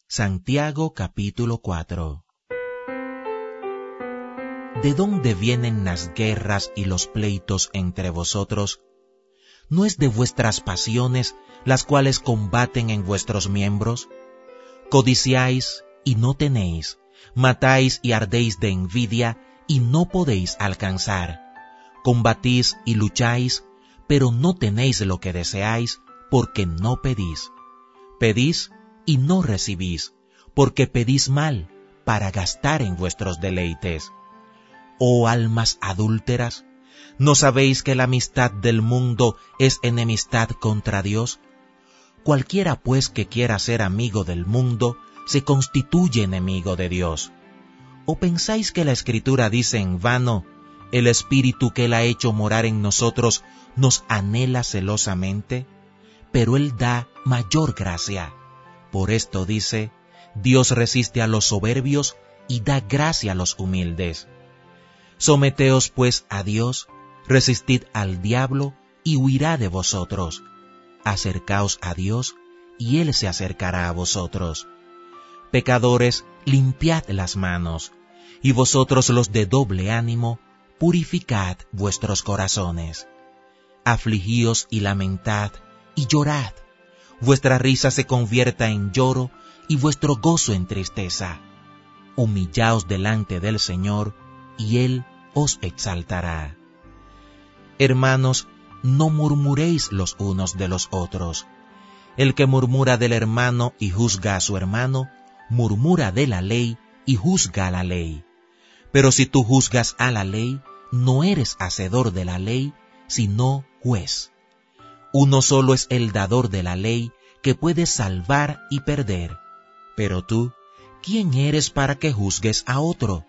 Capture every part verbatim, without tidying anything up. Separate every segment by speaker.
Speaker 1: Santiago capítulo cuatro. ¿De dónde vienen las guerras y los pleitos entre vosotros? ¿No es de vuestras pasiones las cuales combaten en vuestros miembros? Codiciáis y no tenéis, matáis y ardéis de envidia y no podéis alcanzar. Combatís y lucháis, pero no tenéis lo que deseáis, porque no pedís. Pedís y no recibís, porque pedís mal, para gastar en vuestros deleites. Oh almas adúlteras, ¿no sabéis que la amistad del mundo es enemistad contra Dios? Cualquiera pues que quiera ser amigo del mundo, se constituye enemigo de Dios. ¿O pensáis que la Escritura dice en vano, el Espíritu que Él ha hecho morar en nosotros nos anhela celosamente? Pero Él da mayor gracia. Por esto dice, Dios resiste a los soberbios y da gracia a los humildes. Someteos pues a Dios, resistid al diablo y huirá de vosotros. Acercaos a Dios y Él se acercará a vosotros. Pecadores, limpiad las manos, y vosotros los de doble ánimo, purificad vuestros corazones. Afligíos y lamentad, y llorad. Vuestra risa se convierta en lloro, y vuestro gozo en tristeza. Humillaos delante del Señor, y Él os exaltará. Hermanos, no murmuréis los unos de los otros. El que murmura del hermano y juzga a su hermano, murmura de la ley y juzga a la ley. Pero si tú juzgas a la ley, no eres hacedor de la ley, sino juez. Uno solo es el dador de la ley, que puede salvar y perder. Pero tú, ¿quién eres para que juzgues a otro?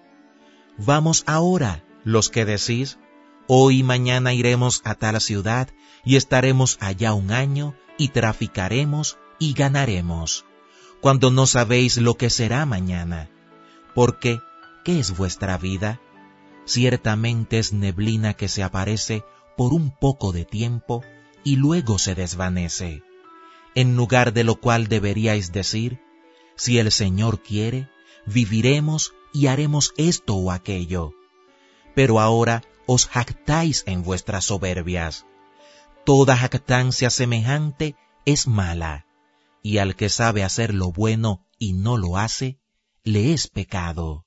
Speaker 1: Vamos ahora, los que decís, hoy y mañana iremos a tal ciudad, y estaremos allá un año, y traficaremos y ganaremos, cuando no sabéis lo que será mañana. Porque, ¿qué es vuestra vida? Ciertamente es neblina que se aparece por un poco de tiempo, y luego se desvanece. En lugar de lo cual deberíais decir, si el Señor quiere, viviremos y haremos esto o aquello. Pero ahora os jactáis en vuestras soberbias. Toda jactancia semejante es mala, y al que sabe hacer lo bueno y no lo hace, le es pecado.